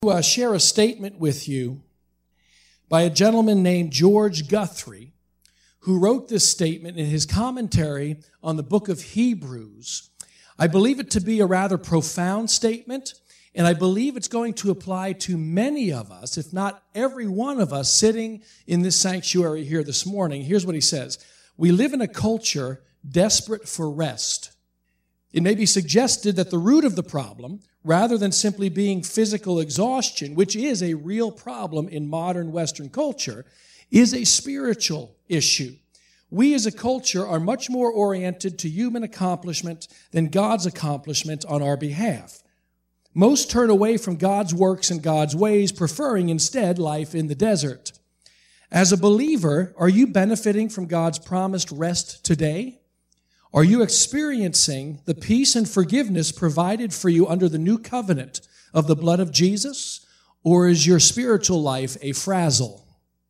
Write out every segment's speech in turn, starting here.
Share a statement with you by a gentleman named George Guthrie, who wrote this statement in his commentary on the book of Hebrews. I believe it to be a rather profound statement, and I believe it's going to apply to many of us, if not every one of us sitting in this sanctuary here this morning. Here's what he says. We live in a culture desperate for rest. It may be suggested that the root of the problem, rather than simply being physical exhaustion, which is a real problem in modern Western culture, is a spiritual issue. We as a culture are much more oriented to human accomplishment than God's accomplishment on our behalf. Most turn away from God's works and God's ways, preferring instead life in the desert. As a believer, are you benefiting from God's promised rest today? Are you experiencing the peace and forgiveness provided for you under the new covenant of the blood of Jesus? Or is your spiritual life a frazzle?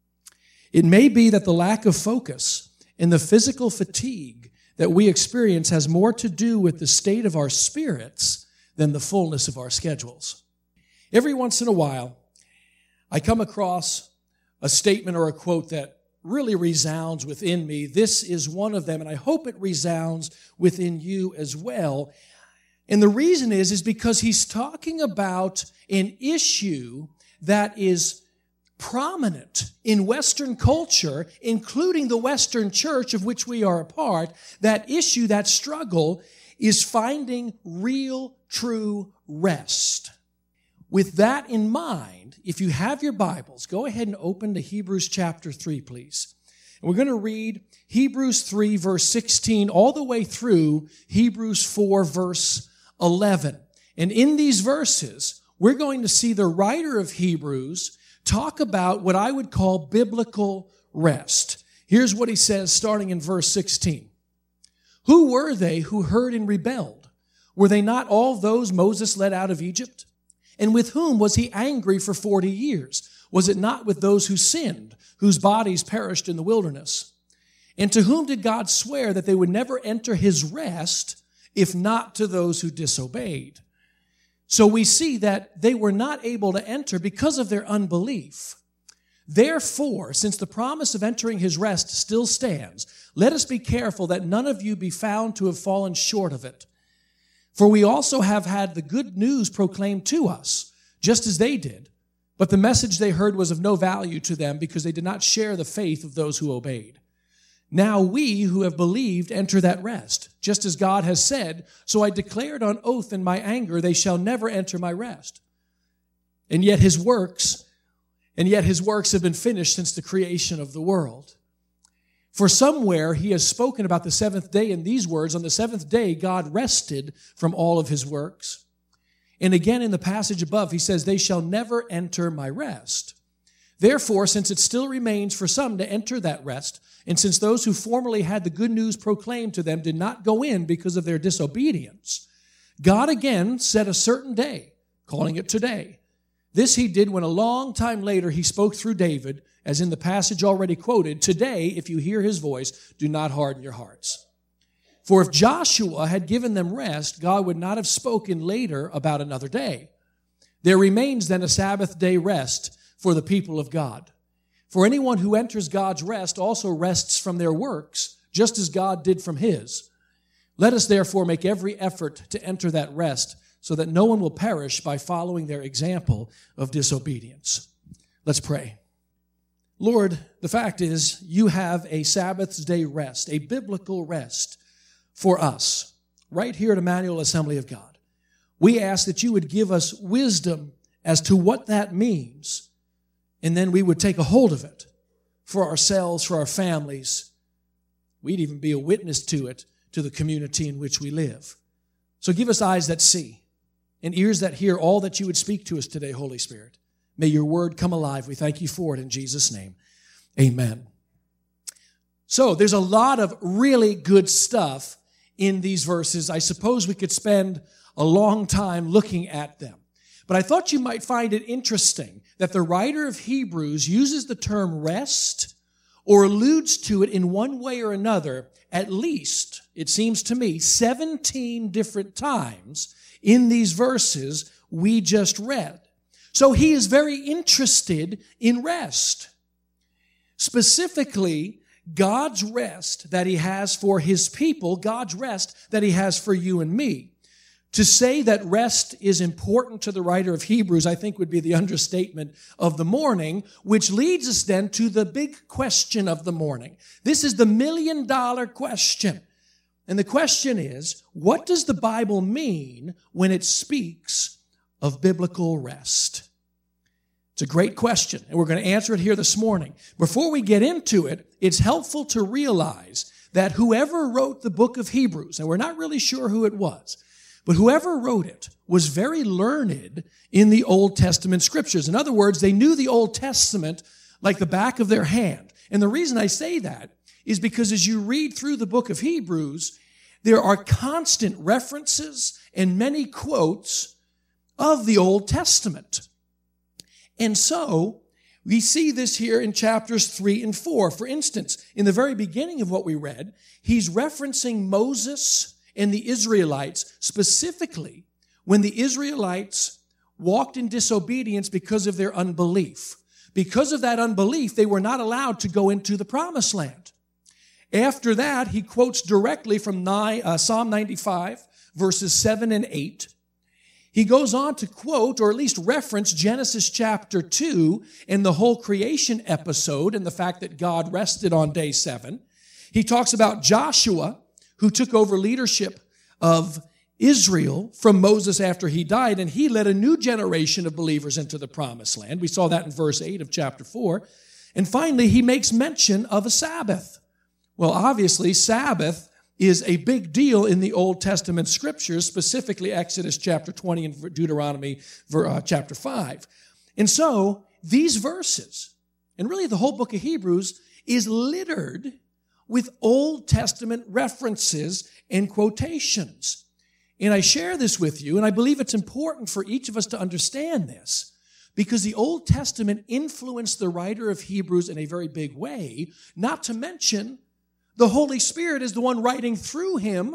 It may be that the lack of focus and the physical fatigue that we experience has more to do with the state of our spirits than the fullness of our schedules. Every once in a while, I come across a statement or a quote that really resounds within me. This is one of them, and I hope it resounds within you as well. And the reason is because he's talking about an issue that is prominent in Western culture, including the Western church of which we are a part. That issue, that struggle, is finding real, true rest. With that in mind, if you have your Bibles, go ahead and open to Hebrews chapter 3, please. And we're going to read Hebrews 3, verse 16, all the way through Hebrews 4, verse 11. And in these verses, we're going to see the writer of Hebrews talk about what I would call biblical rest. Here's what he says, starting in verse 16. Who were they who heard and rebelled? Were they not all those Moses led out of Egypt? And with whom was he angry for 40 years? Was it not with those who sinned, whose bodies perished in the wilderness? And to whom did God swear that they would never enter his rest, if not to those who disobeyed? So we see that they were not able to enter because of their unbelief. Therefore, since the promise of entering his rest still stands, let us be careful that none of you be found to have fallen short of it. For we also have had the good news proclaimed to us, just as they did. But the message they heard was of no value to them because they did not share the faith of those who obeyed. Now we who have believed enter that rest, just as God has said, so I declared on oath in my anger, they shall never enter my rest. And yet his works have been finished since the creation of the world. For somewhere he has spoken about the seventh day in these words, on the seventh day God rested from all of his works. And again in the passage above he says, they shall never enter my rest. Therefore, since it still remains for some to enter that rest, and since those who formerly had the good news proclaimed to them did not go in because of their disobedience, God again set a certain day, calling it today. This he did when a long time later he spoke through David, as in the passage already quoted, today, if you hear his voice, do not harden your hearts. For if Joshua had given them rest, God would not have spoken later about another day. There remains then a Sabbath day rest for the people of God. For anyone who enters God's rest also rests from their works, just as God did from his. Let us therefore make every effort to enter that rest, so that no one will perish by following their example of disobedience. Let's pray. Lord, the fact is, you have a Sabbath day rest, a biblical rest for us, right here at Emmanuel Assembly of God. We ask that you would give us wisdom as to what that means, and then we would take a hold of it for ourselves, for our families. We'd even be a witness to it, to the community in which we live. So give us eyes that see and ears that hear all that you would speak to us today, Holy Spirit. May your word come alive. We thank you for it in Jesus' name. Amen. So there's a lot of really good stuff in these verses. I suppose we could spend a long time looking at them. But I thought you might find it interesting that the writer of Hebrews uses the term rest or alludes to it in one way or another, at least, it seems to me, 17 different times in these verses we just read. So he is very interested in rest. Specifically, God's rest that he has for his people, God's rest that he has for you and me. To say that rest is important to the writer of Hebrews, I think would be the understatement of the morning, which leads us then to the big question of the morning. This is the million-dollar question. And the question is, what does the Bible mean when it speaks of biblical rest? It's a great question, and we're going to answer it here this morning. Before we get into it, it's helpful to realize that whoever wrote the book of Hebrews, and we're not really sure who it was, but whoever wrote it was very learned in the Old Testament scriptures. In other words, they knew the Old Testament like the back of their hand. And the reason I say that is because as you read through the book of Hebrews, there are constant references and many quotes of the Old Testament. And so we see this here in chapters 3 and 4. For instance, in the very beginning of what we read, he's referencing Moses and the Israelites, specifically when the Israelites walked in disobedience because of their unbelief. Because of that unbelief, they were not allowed to go into the promised land. After that, he quotes directly from Psalm 95, verses 7 and 8. He goes on to quote, or at least reference, Genesis chapter 2 and the whole creation episode and the fact that God rested on day 7. He talks about Joshua, who took over leadership of Israel from Moses after he died, and he led a new generation of believers into the promised land. We saw that in verse 8 of chapter 4. And finally, he makes mention of a Sabbath. Well, obviously, Sabbath is a big deal in the Old Testament scriptures, specifically Exodus chapter 20 and Deuteronomy chapter 5. And so, these verses, and really the whole book of Hebrews, is littered with Old Testament references and quotations. And I share this with you, and I believe it's important for each of us to understand this, because the Old Testament influenced the writer of Hebrews in a very big way, not to mention the Holy Spirit is the one writing through him,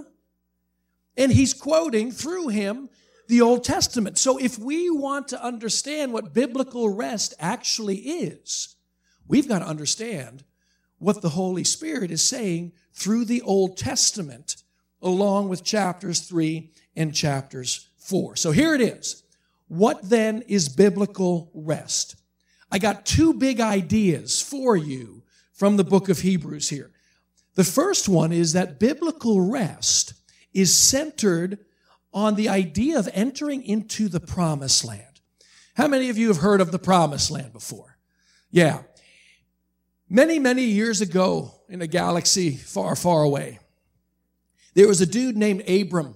and he's quoting through him the Old Testament. So if we want to understand what biblical rest actually is, we've got to understand what the Holy Spirit is saying through the Old Testament, along with chapters 3 and chapters 4. So here it is. What then is biblical rest? I got two big ideas for you from the book of Hebrews here. The first one is that biblical rest is centered on the idea of entering into the promised land. How many of you have heard of the promised land before? Yeah. Many, many years ago in a galaxy far, far away, there was a dude named Abram.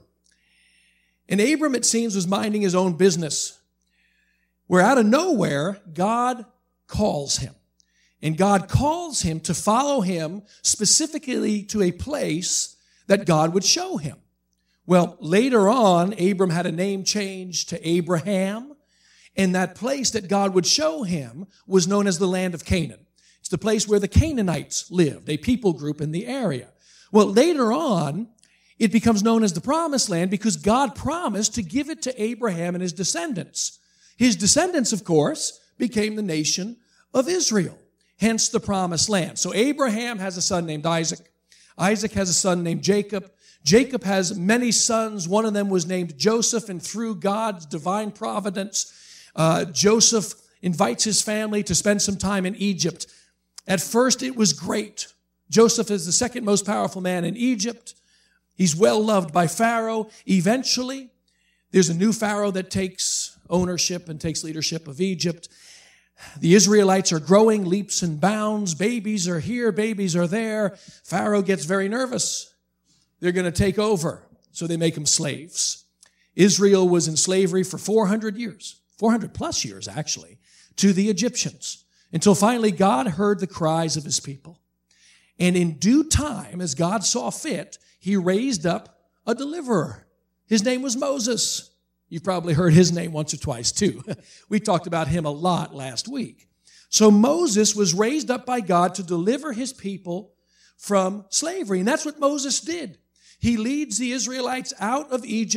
And Abram, it seems, was minding his own business, where out of nowhere, God calls him. And God calls him to follow him specifically to a place that God would show him. Well, later on, Abram had a name change to Abraham, and that place that God would show him was known as the land of Canaan. It's the place where the Canaanites lived, a people group in the area. Well, later on, it becomes known as the Promised Land because God promised to give it to Abraham and his descendants. His descendants, of course, became the nation of Israel, hence the Promised Land. So Abraham has a son named Isaac. Isaac has a son named Jacob. Jacob has many sons. One of them was named Joseph, and through God's divine providence, Joseph invites his family to spend some time in Egypt. At first, it was great. Joseph is the second most powerful man in Egypt. He's well loved by Pharaoh. Eventually, there's a new Pharaoh that takes ownership and takes leadership of Egypt. The Israelites are growing leaps and bounds. Babies are here, babies are there. Pharaoh gets very nervous. They're going to take over, so they make them slaves. Israel was in slavery for 400 years, 400 plus years actually, to the Egyptians, until finally God heard the cries of his people. And in due time, as God saw fit, he raised up a deliverer. His name was Moses. You've probably heard his name once or twice too. We talked about him a lot last week. So Moses was raised up by God to deliver his people from slavery. And that's what Moses did. He leads the Israelites out of Egypt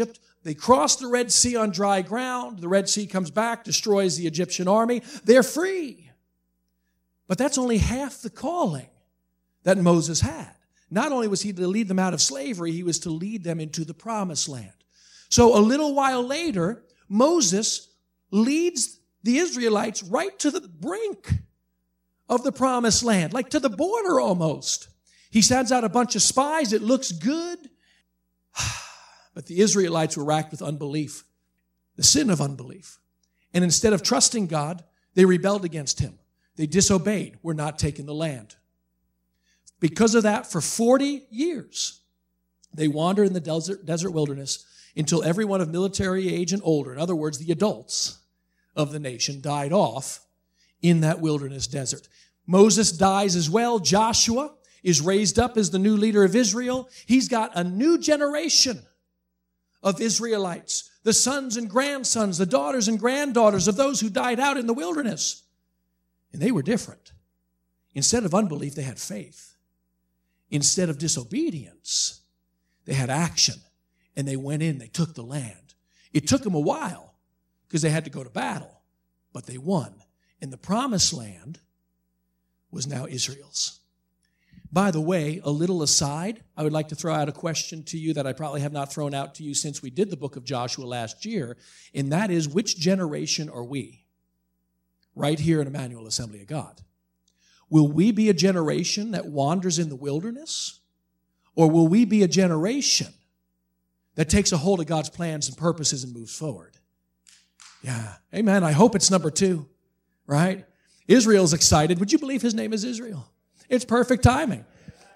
They cross the Red Sea on dry ground. The Red Sea comes back, destroys the Egyptian army. They're free. But that's only half the calling that Moses had. Not only was he to lead them out of slavery, he was to lead them into the promised land. So a little while later, Moses leads the Israelites right to the brink of the promised land, like to the border almost. He sends out a bunch of spies. It looks good. But the Israelites were racked with unbelief, the sin of unbelief. And instead of trusting God, they rebelled against him. They disobeyed. We're not taking the land. Because of that, for 40 years, they wandered in the desert wilderness until everyone of military age and older, in other words, the adults of the nation, died off in that wilderness desert. Moses dies as well. Joshua is raised up as the new leader of Israel. He's got a new generation of Israelites, the sons and grandsons, the daughters and granddaughters of those who died out in the wilderness. And they were different. Instead of unbelief, they had faith. Instead of disobedience, they had action. And they went in, they took the land. It took them a while because they had to go to battle, but they won. And the promised land was now Israel's. By the way, a little aside, I would like to throw out a question to you that I probably have not thrown out to you since we did the book of Joshua last year, and that is, which generation are we? Right here in Emmanuel Assembly of God. Will we be a generation that wanders in the wilderness? Or will we be a generation that takes a hold of God's plans and purposes and moves forward? Yeah, amen. I hope it's number 2, right? Israel's excited. Would you believe his name is Israel? It's perfect timing.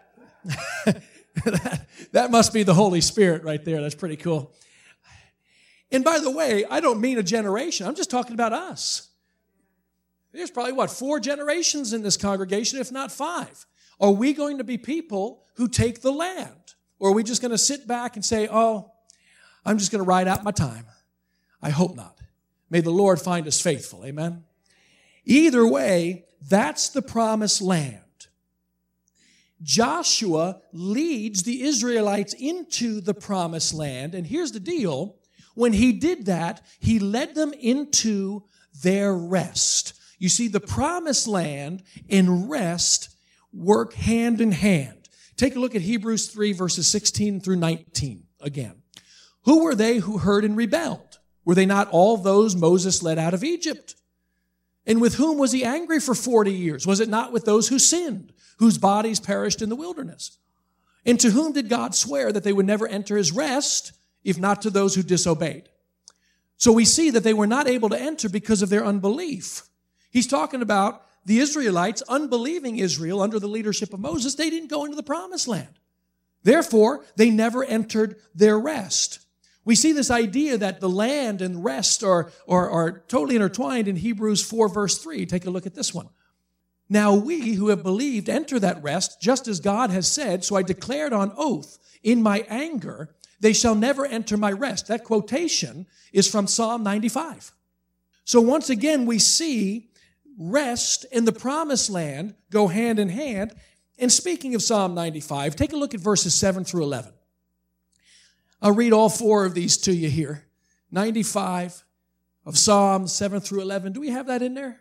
That must be the Holy Spirit right there. That's pretty cool. And by the way, I don't mean a generation. I'm just talking about us. There's probably, 4 generations in this congregation, if not 5. Are we going to be people who take the land? Or are we just going to sit back and say, oh, I'm just going to ride out my time? I hope not. May the Lord find us faithful. Amen? Either way, that's the promised land. Joshua leads the Israelites into the promised land. And here's the deal. When he did that, he led them into their rest. You see, the promised land and rest work hand in hand. Take a look at Hebrews 3, verses 16 through 19 again. Who were they who heard and rebelled? Were they not all those Moses led out of Egypt? And with whom was he angry for 40 years? Was it not with those who sinned, whose bodies perished in the wilderness? And to whom did God swear that they would never enter his rest, if not to those who disobeyed? So we see that they were not able to enter because of their unbelief. He's talking about the Israelites, unbelieving Israel under the leadership of Moses. They didn't go into the promised land. Therefore, they never entered their rest. We see this idea that the land and rest are totally intertwined in Hebrews 4, verse 3. Take a look at this one. Now we who have believed enter that rest, just as God has said, so I declared on oath in my anger, they shall never enter my rest. That quotation is from Psalm 95. So once again, we see rest and the promised land go hand in hand. And speaking of Psalm 95, take a look at verses 7 through 11. I'll read all 4 of these to you here. 95 of Psalms 7 through 11. Do we have that in there?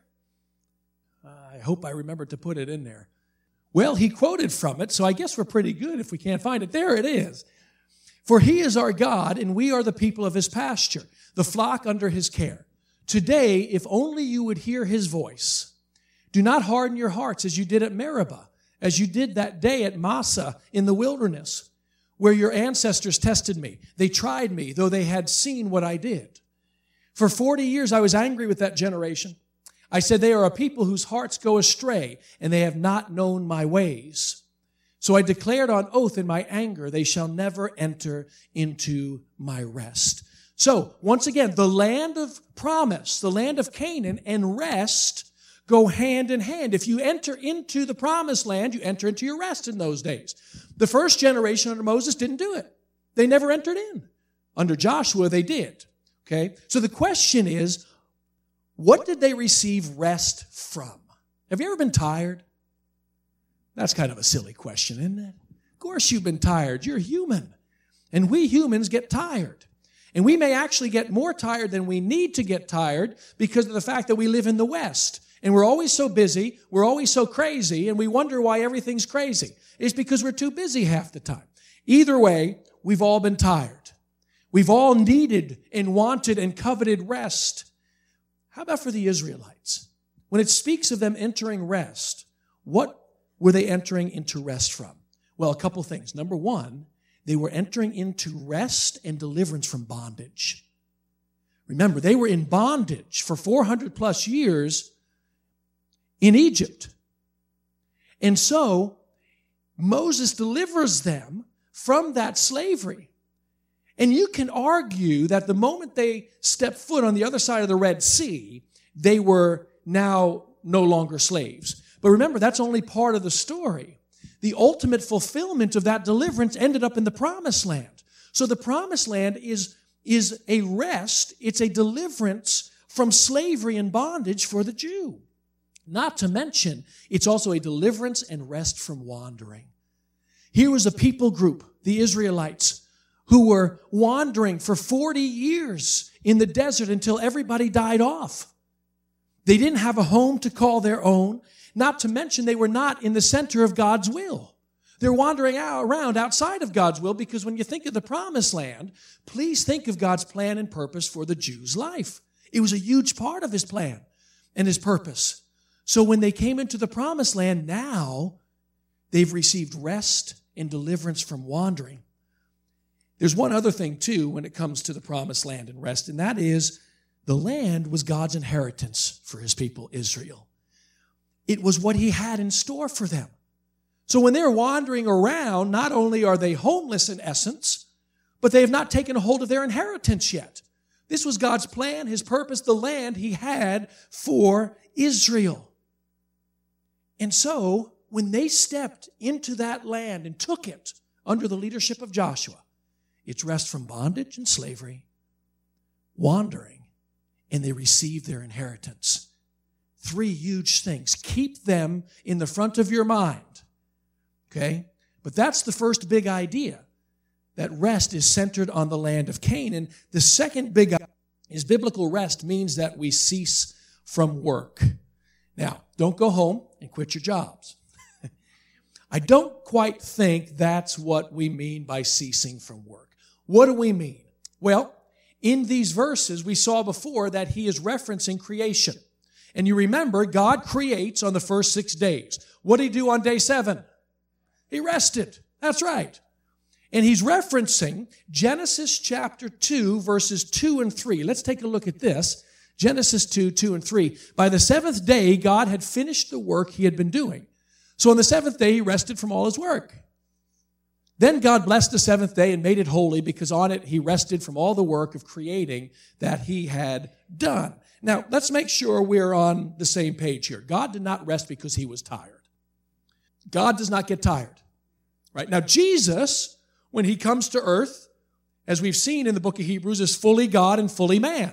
I hope I remembered to put it in there. Well, he quoted from it, so I guess we're pretty good if we can't find it. There it is. For he is our God, and we are the people of his pasture, the flock under his care. Today, if only you would hear his voice. Do not harden your hearts as you did at Meribah, as you did that day at Massah in the wilderness, where your ancestors tested me. They tried me, though they had seen what I did. For 40 years, I was angry with that generation. I said, they are a people whose hearts go astray, and they have not known my ways. So I declared on oath in my anger, they shall never enter into my rest. So, once again, the land of promise, the land of Canaan, and rest go hand in hand. If you enter into the promised land, you enter into your rest in those days. The first generation under Moses didn't do it. They never entered in. Under Joshua, they did. Okay? So the question is, what did they receive rest from? Have you ever been tired? That's kind of a silly question, isn't it? Of course you've been tired. You're human. And we humans get tired. And we may actually get more tired than we need to get tired because of the fact that we live in the West. And we're always so busy, we're always so crazy, and we wonder why everything's crazy. It's because we're too busy half the time. Either way, we've all been tired. We've all needed and wanted and coveted rest. How about for the Israelites? When it speaks of them entering rest, what were they entering into rest from? Well, a couple things. Number one, they were entering into rest and deliverance from bondage. Remember, they were in bondage for 400 plus years in Egypt. And so, Moses delivers them from that slavery. And you can argue that the moment they stepped foot on the other side of the Red Sea, they were now no longer slaves. But remember, that's only part of the story. The ultimate fulfillment of that deliverance ended up in the Promised Land. So the Promised Land is a rest, it's a deliverance from slavery and bondage for the Jew. Not to mention, it's also a deliverance and rest from wandering. Here was a people group, the Israelites, who were wandering for 40 years in the desert until everybody died off. They didn't have a home to call their own. Not to mention, they were not in the center of God's will. They're wandering around outside of God's will because when you think of the Promised Land, please think of God's plan and purpose for the Jew's life. It was a huge part of his plan and his purpose. So when they came into the Promised Land, now they've received rest and deliverance from wandering. There's one other thing, too, when it comes to the Promised Land and rest, and that is the land was God's inheritance for his people, Israel. It was what he had in store for them. So when they're wandering around, not only are they homeless in essence, but they have not taken a hold of their inheritance yet. This was God's plan, his purpose, the land he had for Israel. And so, when they stepped into that land and took it under the leadership of Joshua, it's rest from bondage and slavery, wandering, and they received their inheritance. 3 huge things. Keep them in the front of your mind. Okay? But that's the first big idea, that rest is centered on the land of Canaan. The second big idea is biblical rest means that we cease from work. Now, don't go home and quit your jobs. I don't quite think that's what we mean by ceasing from work. What do we mean? Well, in these verses, we saw before that he is referencing creation. And you remember, God creates on the first 6 days. What did he do on day 7? He rested. That's right. And he's referencing Genesis chapter 2, verses 2 and 3. Let's take a look at this. Genesis 2, 2 and 3. By the 7th day, God had finished the work he had been doing. So on the 7th day, he rested from all his work. Then God blessed the 7th day and made it holy because on it he rested from all the work of creating that he had done. Now, let's make sure we're on the same page here. God did not rest because he was tired. God does not get tired. Right? Now, Jesus, when he comes to earth, as we've seen in the book of Hebrews, is fully God and fully man.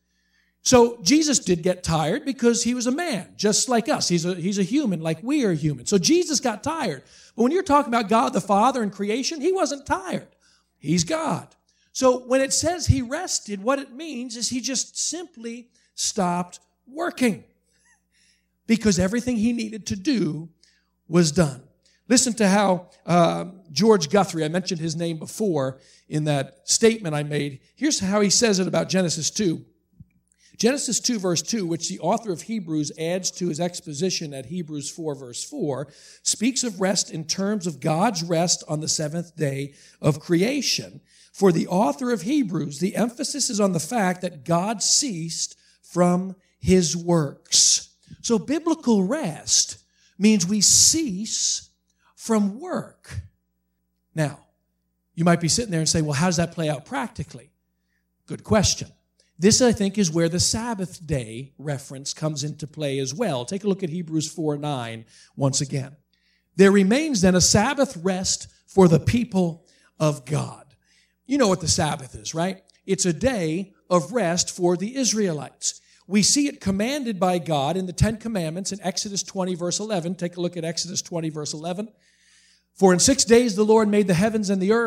So Jesus did get tired because he was a man, just like us. He's a human, like we are human. So Jesus got tired. But when you're talking about God the Father and creation, he wasn't tired. He's God. So when it says he rested, what it means is he just simply stopped working because everything he needed to do was done. Listen to how George Guthrie, I mentioned his name before in that statement I made. Here's how he says it about Genesis 2. Genesis 2, verse 2, which the author of Hebrews adds to his exposition at Hebrews 4, verse 4, speaks of rest in terms of God's rest on the 7th day of creation. For the author of Hebrews, the emphasis is on the fact that God ceased from his works. So biblical rest means we cease from work. Now, you might be sitting there and say, well, how does that play out practically? Good question. This, I think, is where the Sabbath day reference comes into play as well. Take a look at Hebrews 4:9 once again. There remains then a Sabbath rest for the people of God. You know what the Sabbath is, right? It's a day of rest for the Israelites. We see it commanded by God in the 10 Commandments in Exodus 20, verse 11. Take a look at Exodus 20, verse 11. For in 6 days the Lord made the heavens and the earth,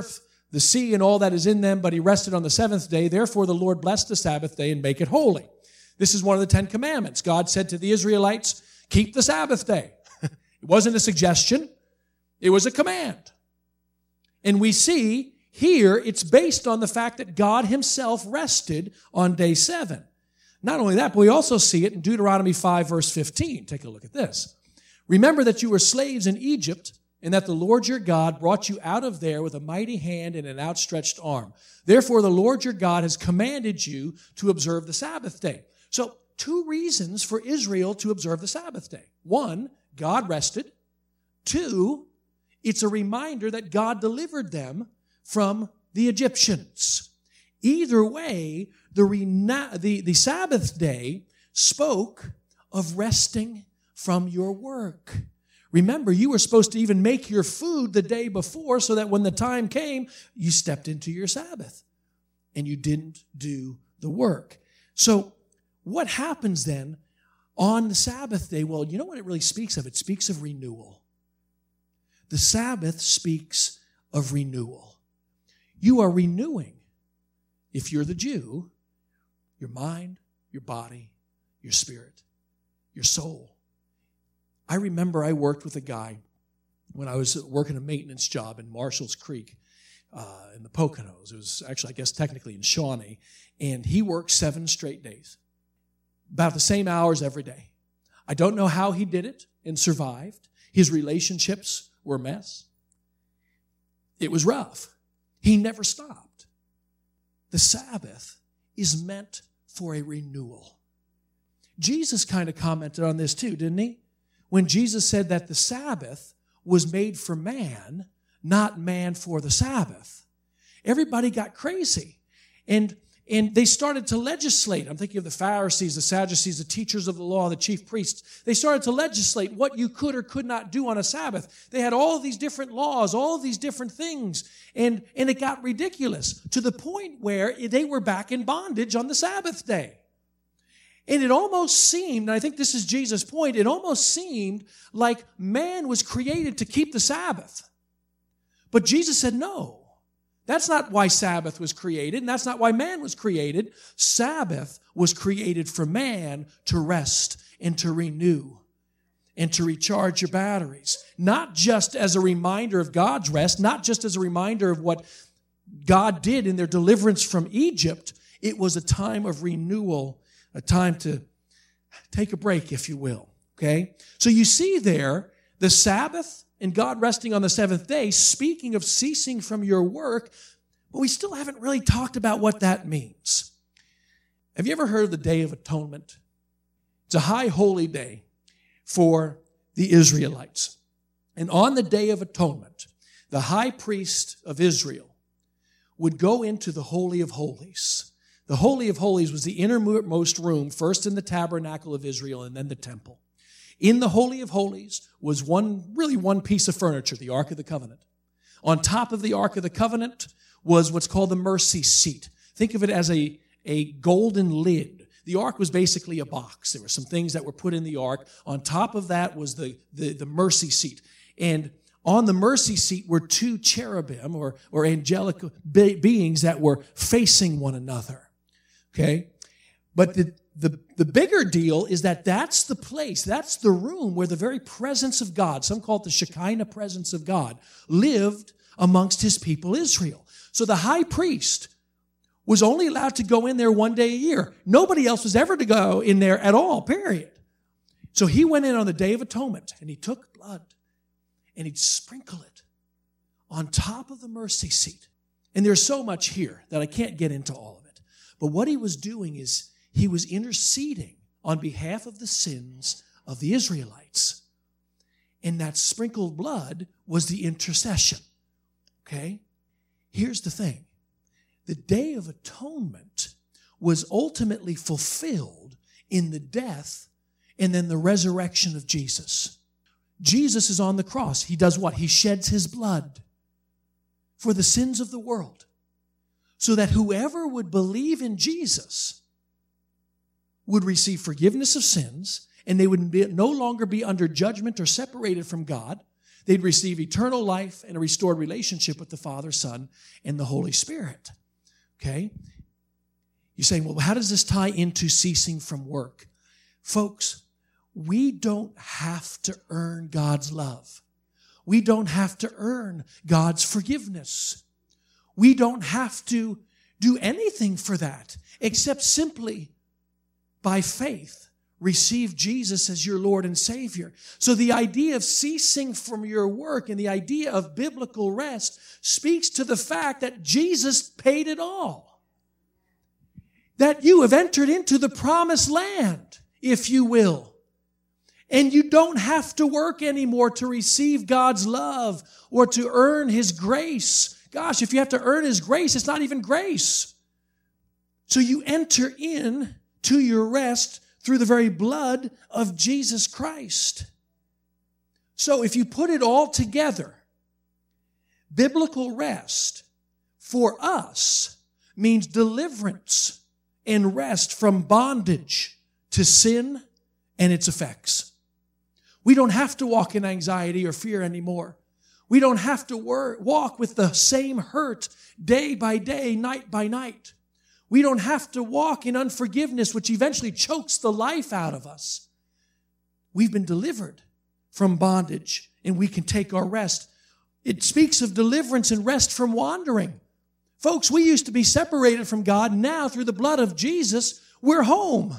the sea and all that is in them, but he rested on the seventh day. Therefore the Lord blessed the Sabbath day and make it holy. This is one of the 10 commandments. God said to the Israelites, keep the Sabbath day. It wasn't a suggestion. It was a command. And we see here it's based on the fact that God himself rested on day 7. Not only that, but we also see it in Deuteronomy 5, verse 15. Take a look at this. Remember that you were slaves in Egypt, and that the Lord your God brought you out of there with a mighty hand and an outstretched arm. Therefore, the Lord your God has commanded you to observe the Sabbath day. So, 2 reasons for Israel to observe the Sabbath day. 1, God rested. 2, it's a reminder that God delivered them from the Egyptians. Either way, the Sabbath day spoke of resting from your work. Remember, you were supposed to even make your food the day before so that when the time came, you stepped into your Sabbath and you didn't do the work. So what happens then on the Sabbath day? Well, you know what it really speaks of? It speaks of renewal. The Sabbath speaks of renewal. You are renewing, if you're the Jew, your mind, your body, your spirit, your soul. I remember I worked with a guy when I was working a maintenance job in Marshall's Creek in the Poconos. It was actually, I guess, technically in Shawnee. And he worked 7 straight days, about the same hours every day. I don't know how he did it and survived. His relationships were a mess. It was rough. He never stopped. The Sabbath is meant for a renewal. Jesus kind of commented on this too, didn't he? When Jesus said that the Sabbath was made for man, not man for the Sabbath. Everybody got crazy. And they started to legislate. I'm thinking of the Pharisees, the Sadducees, the teachers of the law, the chief priests. They started to legislate what you could or could not do on a Sabbath. They had all these different laws, all these different things. And it got ridiculous to the point where they were back in bondage on the Sabbath day. And it almost seemed, and I think this is Jesus' point, it almost seemed like man was created to keep the Sabbath. But Jesus said, no, that's not why Sabbath was created, and that's not why man was created. Sabbath was created for man to rest and to renew and to recharge your batteries. Not just as a reminder of God's rest, not just as a reminder of what God did in their deliverance from Egypt. It was a time of renewal, a time to take a break, if you will, okay? So you see there, the Sabbath and God resting on the 7th day, speaking of ceasing from your work, but we still haven't really talked about what that means. Have you ever heard of the Day of Atonement? It's a high holy day for the Israelites. And on the Day of Atonement, the high priest of Israel would go into the Holy of Holies. The Holy of Holies was the innermost room, first in the tabernacle of Israel and then the temple. In the Holy of Holies was one piece of furniture, the Ark of the Covenant. On top of the Ark of the Covenant was what's called the mercy seat. Think of it as a golden lid. The Ark was basically a box. There were some things that were put in the Ark. On top of that was the mercy seat. And on the mercy seat were 2 cherubim or angelic beings that were facing one another. Okay? But the bigger deal is that that's the place, that's the room where the very presence of God, some call it the Shekinah presence of God, lived amongst his people Israel. So the high priest was only allowed to go in there 1 day a year. Nobody else was ever to go in there at all, period. So he went in on the Day of Atonement and he took blood and he'd sprinkle it on top of the mercy seat. And there's so much here that I can't get into all of it. But what he was doing is he was interceding on behalf of the sins of the Israelites. And that sprinkled blood was the intercession. Okay? Here's the thing. The Day of Atonement was ultimately fulfilled in the death and then the resurrection of Jesus. Jesus is on the cross. He does what? He sheds his blood for the sins of the world, so that whoever would believe in Jesus would receive forgiveness of sins, and they would no longer be under judgment or separated from God. they'd receive eternal life and a restored relationship with the Father, Son, and the Holy Spirit. Okay? You're saying, well, how does this tie into ceasing from work? Folks, we don't have to earn God's love. We don't have to earn God's forgiveness. We don't have to do anything for that except simply by faith receive Jesus as your Lord and Savior. So the idea of ceasing from your work and the idea of biblical rest speaks to the fact that Jesus paid it all. That you have entered into the promised land, if you will. And you don't have to work anymore to receive God's love or to earn His grace. Gosh, if you have to earn His grace, it's not even grace. So you enter in to your rest through the very blood of Jesus Christ. So if you put it all together, biblical rest for us means deliverance and rest from bondage to sin and its effects. We don't have to walk in anxiety or fear anymore. We don't have to walk with the same hurt day by day, night by night. We don't have to walk in unforgiveness, which eventually chokes the life out of us. We've been delivered from bondage, and we can take our rest. It speaks of deliverance and rest from wandering. Folks, we used to be separated from God. Now, through the blood of Jesus, we're home.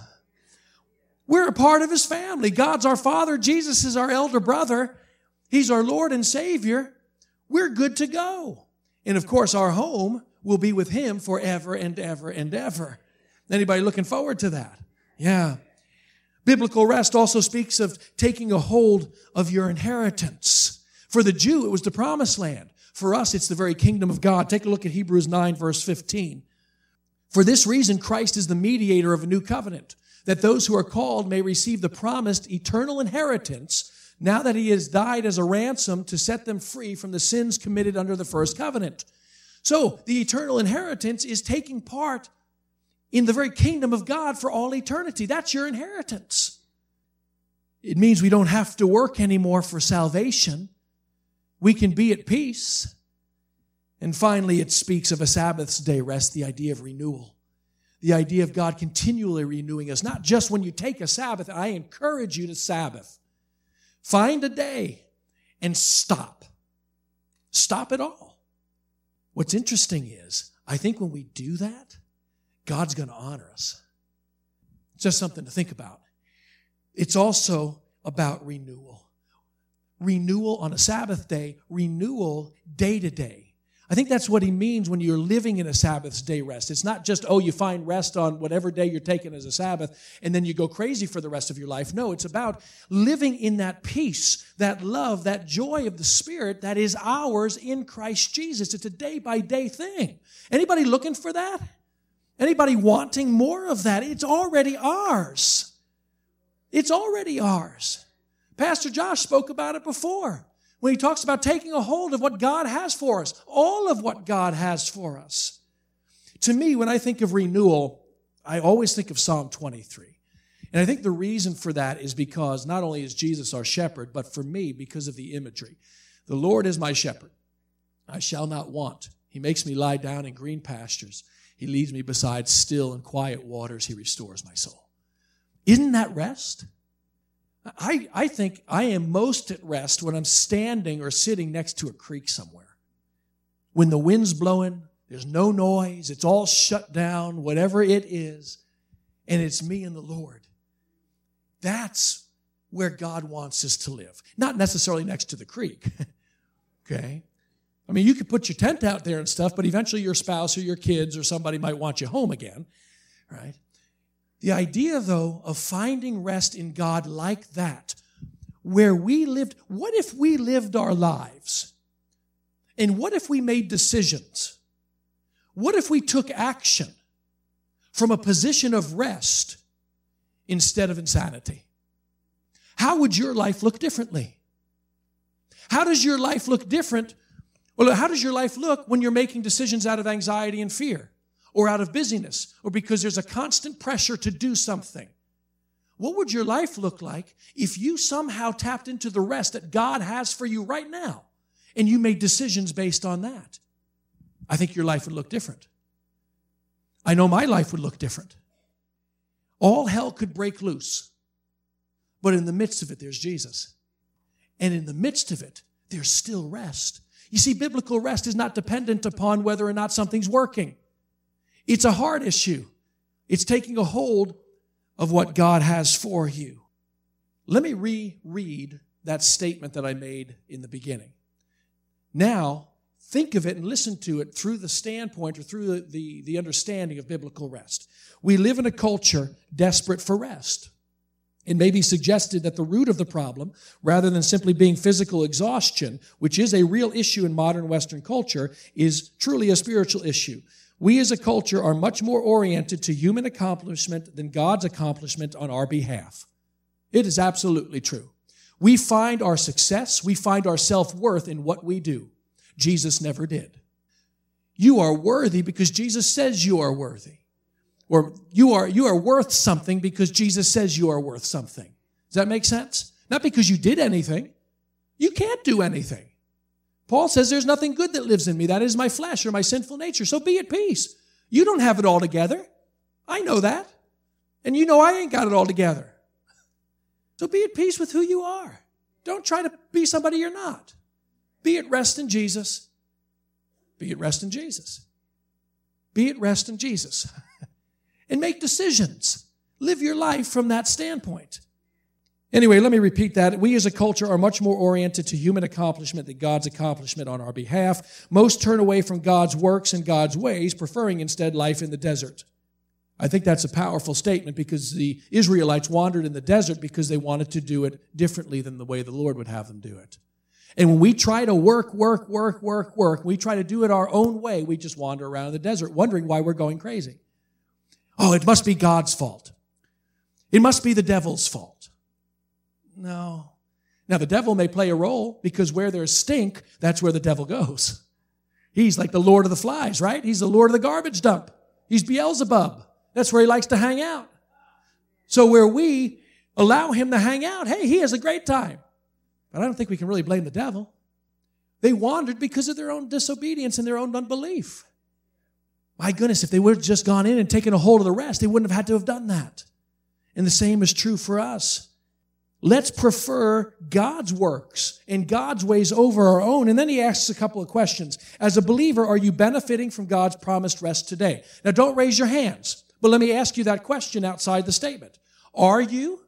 We're a part of His family. God's our Father. Jesus is our elder brother. He's our Lord and Savior. We're good to go. And of course, our home will be with Him forever and ever and ever. Anybody looking forward to that? Yeah. Biblical rest also speaks of taking a hold of your inheritance. For the Jew, it was the promised land. For us, it's the very kingdom of God. Take a look at Hebrews 9, verse 15. For this reason, Christ is the mediator of a new covenant, that those who are called may receive the promised eternal inheritance now that He has died as a ransom to set them free from the sins committed under the first covenant. So the eternal inheritance is taking part in the very kingdom of God for all eternity. That's your inheritance. It means we don't have to work anymore for salvation. We can be at peace. And finally, it speaks of a Sabbath day rest, the idea of renewal. The idea of God continually renewing us, not just when you take a Sabbath. I encourage you to Sabbath. Find a day and stop. Stop it all. What's interesting is, I think when we do that, God's going to honor us. Just something to think about. It's also about renewal. Renewal on a Sabbath day, renewal day to day. I think that's what He means when you're living in a Sabbath day rest. It's not just, you find rest on whatever day you're taking as a Sabbath, and then you go crazy for the rest of your life. No, it's about living in that peace, that love, that joy of the Spirit that is ours in Christ Jesus. It's a day-by-day thing. Anybody looking for that? Anybody wanting more of that? It's already ours. It's already ours. Pastor Josh spoke about it before when he talks about taking a hold of what God has for us, all of what God has for us. To me, when I think of renewal, I always think of Psalm 23. And I think the reason for that is because not only is Jesus our shepherd, but for me, because of the imagery. The Lord is my shepherd. I shall not want. He makes me lie down in green pastures. He leads me beside still and quiet waters. He restores my soul. Isn't that rest? I think I am most at rest when I'm standing or sitting next to a creek somewhere. When the wind's blowing, there's no noise, it's all shut down, whatever it is, and it's me and the Lord. That's where God wants us to live. Not necessarily next to the creek, okay? I mean, you could put your tent out there and stuff, but eventually your spouse or your kids or somebody might want you home again, right? The idea, though, of finding rest in God like that, where we lived, what if we lived our lives? And what if we made decisions? What if we took action from a position of rest instead of insanity? How would your life look differently? How does your life look different? Well, how does your life look when you're making decisions out of anxiety and fear? Or out of busyness, or because there's a constant pressure to do something? What would your life look like if you somehow tapped into the rest that God has for you right now and you made decisions based on that? I think your life would look different. I know my life would look different. All hell could break loose, but in the midst of it, there's Jesus. And in the midst of it, there's still rest. You see, biblical rest is not dependent upon whether or not something's working. It's a heart issue. It's taking a hold of what God has for you. Let me reread that statement that I made in the beginning. Now, think of it and listen to it through the standpoint or through the understanding of biblical rest. We live in a culture desperate for rest. It may be suggested that the root of the problem, rather than simply being physical exhaustion, which is a real issue in modern Western culture, is truly a spiritual issue. We as a culture are much more oriented to human accomplishment than God's accomplishment on our behalf. It is absolutely true. We find our success, we find our self-worth in what we do. Jesus never did. You are worthy because Jesus says you are worthy. Or you are worth something because Jesus says you are worth something. Does that make sense? Not because you did anything. You can't do anything. Paul says there's nothing good that lives in me. That is my flesh or my sinful nature. So be at peace. You don't have it all together. I know that. And you know I ain't got it all together. So be at peace with who you are. Don't try to be somebody you're not. Be at rest in Jesus. Be at rest in Jesus. Be at rest in Jesus. And make decisions. Live your life from that standpoint. Anyway, let me repeat that. We as a culture are much more oriented to human accomplishment than God's accomplishment on our behalf. Most turn away from God's works and God's ways, preferring instead life in the desert. I think that's a powerful statement because the Israelites wandered in the desert because they wanted to do it differently than the way the Lord would have them do it. And when we try to work, we try to do it our own way, we just wander around in the desert wondering why we're going crazy. Oh, it must be God's fault. It must be the devil's fault. No. Now, the devil may play a role because where there's stink, that's where the devil goes. He's like the Lord of the Flies, right? He's the Lord of the garbage dump. He's Beelzebub. That's where he likes to hang out. So where we allow him to hang out, hey, he has a great time. But I don't think we can really blame the devil. They wandered because of their own disobedience and their own unbelief. My goodness, if they would have just gone in and taken a hold of the rest, they wouldn't have had to have done that. And the same is true for us. Let's prefer God's works and God's ways over our own. And then he asks a couple of questions. As a believer, are you benefiting from God's promised rest today? Now, don't raise your hands, but let me ask you that question outside the statement. Are you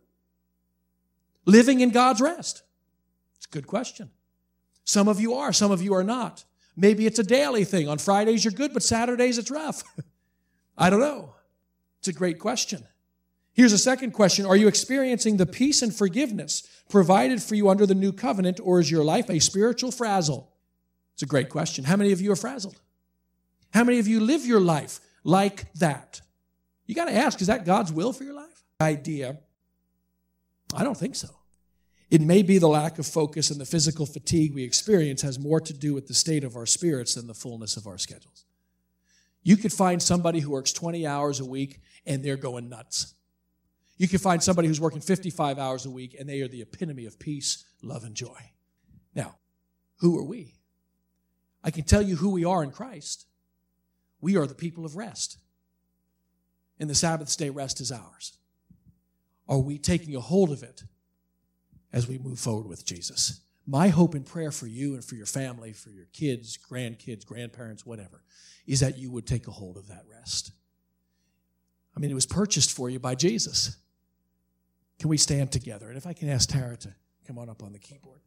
living in God's rest? It's a good question. Some of you are, some of you are not. Maybe it's a daily thing. On Fridays you're good, but Saturdays it's rough. I don't know. It's a great question. Here's a second question. Are you experiencing the peace and forgiveness provided for you under the new covenant, or is your life a spiritual frazzle? It's a great question. How many of you are frazzled? How many of you live your life like that? You got to ask, is that God's will for your life? Idea. I don't think so. It may be the lack of focus and the physical fatigue we experience has more to do with the state of our spirits than the fullness of our schedules. You could find somebody who works 20 hours a week and they're going nuts. You could find somebody who's working 55 hours a week and they are the epitome of peace, love, and joy. Now, who are we? I can tell you who we are in Christ. We are the people of rest. And the Sabbath day rest is ours. Are we taking a hold of it as we move forward with Jesus? My hope and prayer for you and for your family, for your kids, grandkids, grandparents, whatever, is that you would take a hold of that rest. I mean, it was purchased for you by Jesus. Can we stand together? And if I can ask Tara to come on up on the keyboard.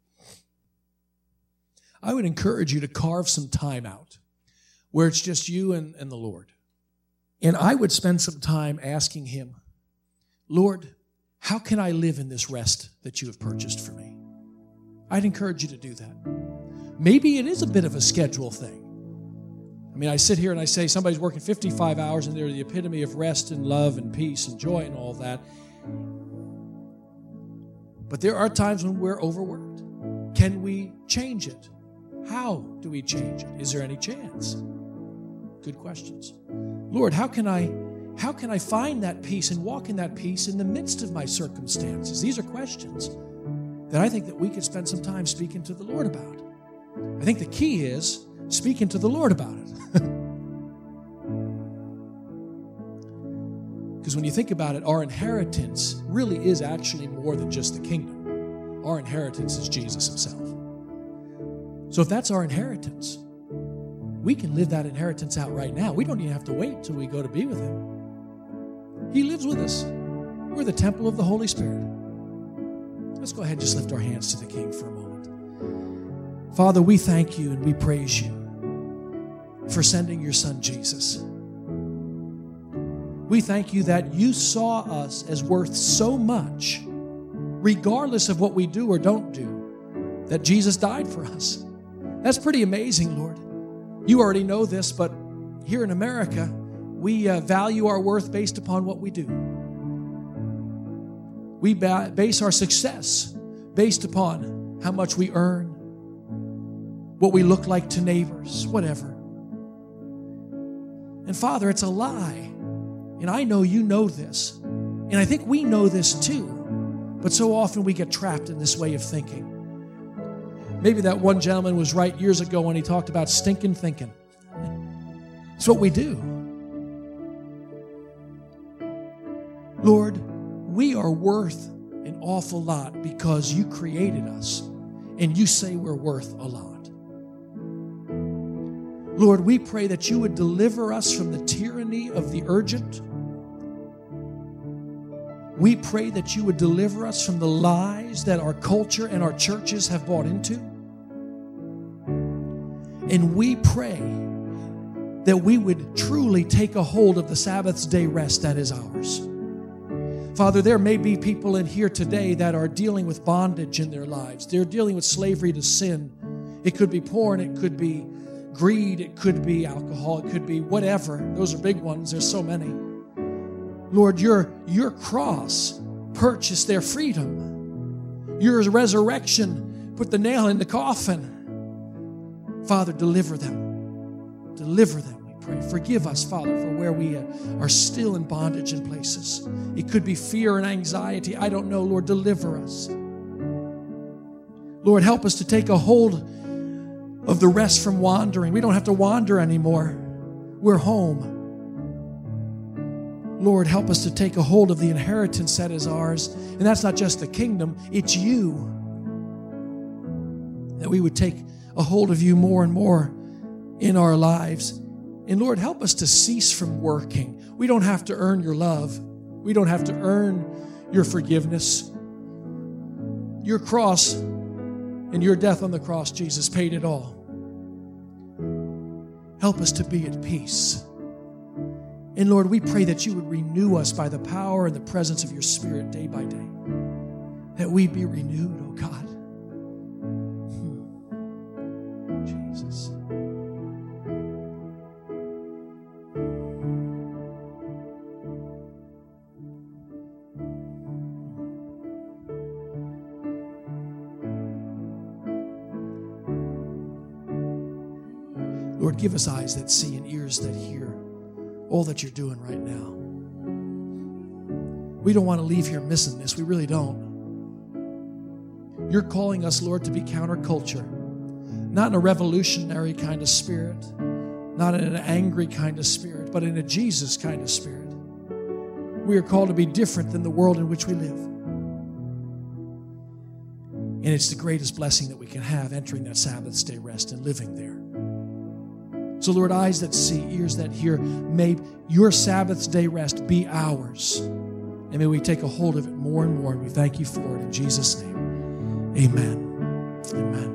I would encourage you to carve some time out where it's just you and the Lord. And I would spend some time asking him, Lord, how can I live in this rest that you have purchased for me? I'd encourage you to do that. Maybe it is a bit of a schedule thing. I mean, I sit here and I say somebody's working 55 hours and they're the epitome of rest and love and peace and joy and all that. But there are times when we're overworked. Can we change it? How do we change it? Is there any chance? Good questions. Lord, how can I How can I find that peace and walk in that peace in the midst of my circumstances? These are questions that I think that we could spend some time speaking to the Lord about. I think the key is speaking to the Lord about it. Because when you think about it, our inheritance really is actually more than just the kingdom. Our inheritance is Jesus himself. So if that's our inheritance, we can live that inheritance out right now. We don't even have to wait till we go to be with him. He lives with us. We're the temple of the Holy Spirit. Let's go ahead and just lift our hands to the King for a moment. Father, we thank you and we praise you for sending your son Jesus. We thank you that you saw us as worth so much, regardless of what we do or don't do, that Jesus died for us. That's pretty amazing, Lord. You already know this, but here in America, we value our worth based upon what we do. We base our success based upon how much we earn, what we look like to neighbors, whatever. And Father, it's a lie. And I know you know this. And I think we know this too. But so often we get trapped in this way of thinking. Maybe that one gentleman was right years ago when he talked about stinking thinking. It's what we do. Lord, we are worth an awful lot because you created us and you say we're worth a lot. Lord, we pray that you would deliver us from the tyranny of the urgent. We pray that you would deliver us from the lies that our culture and our churches have bought into. And we pray that we would truly take a hold of the Sabbath day rest that is ours. Father, there may be people in here today that are dealing with bondage in their lives. They're dealing with slavery to sin. It could be porn, it could be greed, it could be alcohol, it could be whatever. Those are big ones. There's so many. Lord, your cross purchased their freedom. Your resurrection put the nail in the coffin. Father, deliver them. Deliver them, we pray. Forgive us, Father, for where we are still in bondage in places. It could be fear and anxiety. I don't know, Lord. Deliver us. Lord, help us to take a hold of the rest from wandering. We don't have to wander anymore. We're home. Lord, help us to take a hold of the inheritance that is ours. And that's not just the kingdom, it's you. That we would take a hold of you more and more in our lives. And Lord, help us to cease from working. We don't have to earn your love. We don't have to earn your forgiveness. Your cross and your death on the cross, Jesus, paid it all. Help us to be at peace. And Lord, we pray that you would renew us by the power and the presence of your Spirit day by day. That we be renewed, oh God. Jesus. Lord, give us eyes that see and ears that hear all that you're doing right now. We don't want to leave here missing this. We really don't. You're calling us, Lord, to be counterculture. Not in a revolutionary kind of spirit, not in an angry kind of spirit, but in a Jesus kind of spirit. We are called to be different than the world in which we live. And it's the greatest blessing that we can have, entering that Sabbath day rest and living there. So, Lord, eyes that see, ears that hear, may your Sabbath day rest be ours. And may we take a hold of it more and more. And we thank you for it in Jesus' name. Amen. Amen.